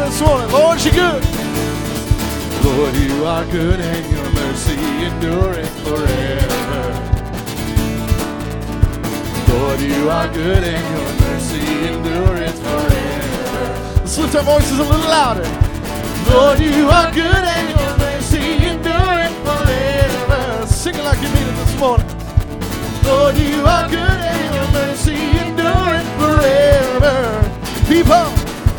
this morning. Lord, you're good. Lord, you are good and your mercy endureth forever. Lord, you are good and your mercy endureth forever. Let's lift our voices a little louder. Lord, you are good and your mercy endureth forever. Sing it like you mean it this morning. Lord, you are good and your mercy endureth forever. People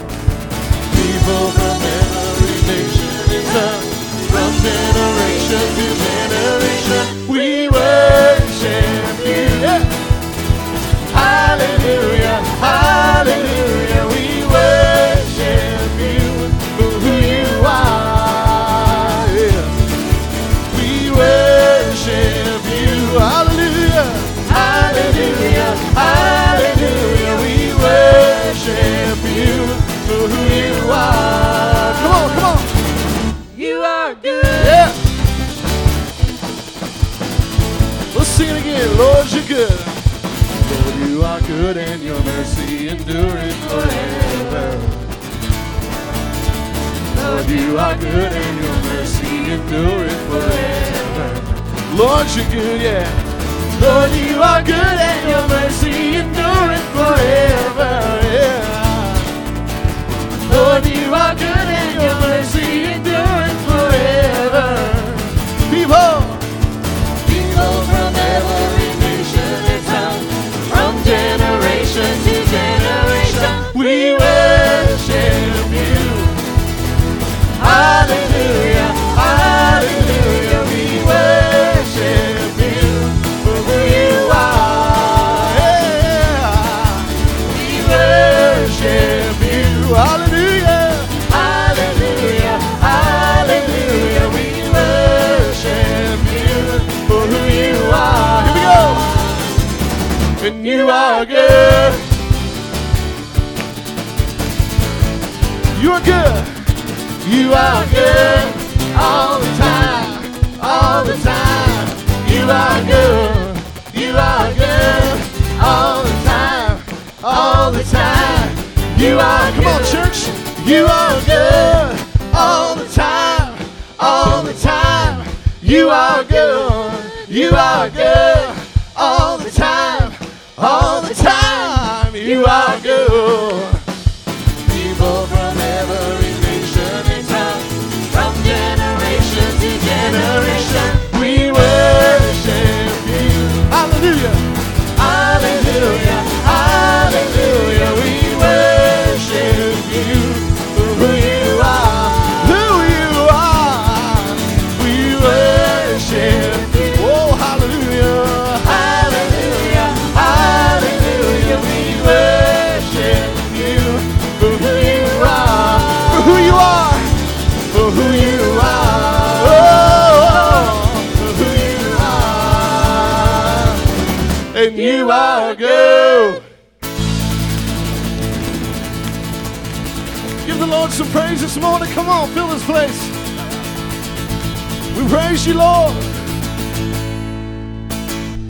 from every nation and tongue, from generation to generation, we worship you. Yeah. Hallelujah, hallelujah, we worship you for who you are. Yeah. We worship you, hallelujah, hallelujah, hallelujah, we worship you for who you are. Come on, come on. You are good. Yeah. Let's sing it again. Lord, you're good. Lord, you are good and your mercy endureth forever. Lord, you are good and your mercy endureth forever. Lord, you're good, yeah. Lord, you are good and your mercy endureth forever, yeah. Lord, you are good and your mercy endureth forever. People from every nation and tongue, from generation to generation, we worship you. Hallelujah, hallelujah, we worship you for who you are. Yeah. We worship you. Hallelujah, hallelujah, hallelujah, we worship you for who you are. Here we go. And you are good. You are good. You are good all the time, all the time. You are good. You are good all the time, all the time. You are good. Come on, church. You are good all the time, all the time. You are good. You are good all the time, all the time. You are good. People from every nation and tongue, from generation to generation, we worship you. Hallelujah, hallelujah, hallelujah. We worship you for who you are, who you are. We worship you. Oh, hallelujah, hallelujah, hallelujah. We worship you for who you are, for who you are, for who you are. Oh, for who you are. And you are good. Give the Lord some praise this morning. Come on, fill this place. We praise you, Lord.